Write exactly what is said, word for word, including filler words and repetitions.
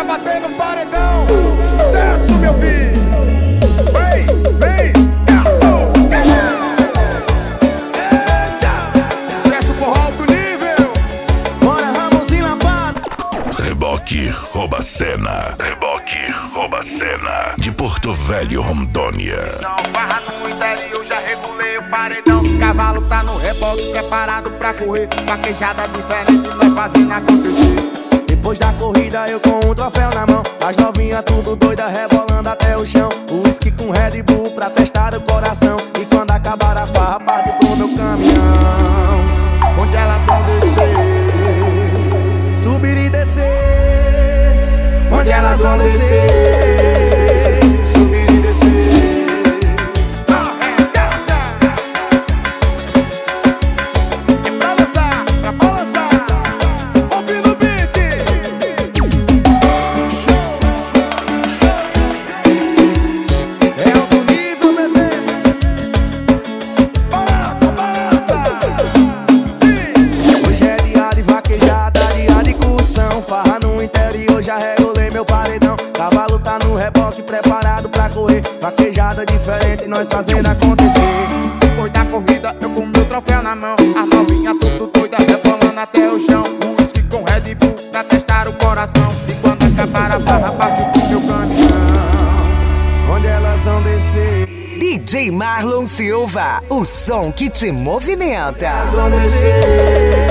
pra bater no paredão. Sucesso, meu filho. Vem, vem. Sucesso por alto nível. Bora, Ramos e Lambada. Reboque rouba cena. Reboque rouba cena. De Porto Velho, Rondônia. Não, barra no interior, já regulei o paredão. O cavalo tá no reboque, preparado pra correr. Vaquejada diferente, nós fazendo acontecer. Depois da corrida eu com um troféu na mão. As novinhas tudo doida, rebolando até o chão. Whisky com Red Bull pra testar o coração. E quando acabar a farra, parte pro meu caminhão. Onde elas vão descer, Subir e descer. Onde elas vão descer. subir e descer. É pra lançar, pra balançar. Ouvindo o beat. É alto nível, bebê. Balança, balança. Sim. Hoje é dia de vaquejada, dia de curtição. Farra no interior, já regulei meu paredão. Cavalo tá no reboque, preparado pra correr. Vaquejada diferente, nós fazendo acontecer. Depois da corrida, eu com meu troféu na mão. As novinhas tudo doida, rebolando até o chão. Um whisky com Red Bull pra testar o coração. E quando acabar a barra, parte pro meu caminhão. Onde elas vão descer. D J Marlon Silva, o som que te movimenta. Elas vão descer.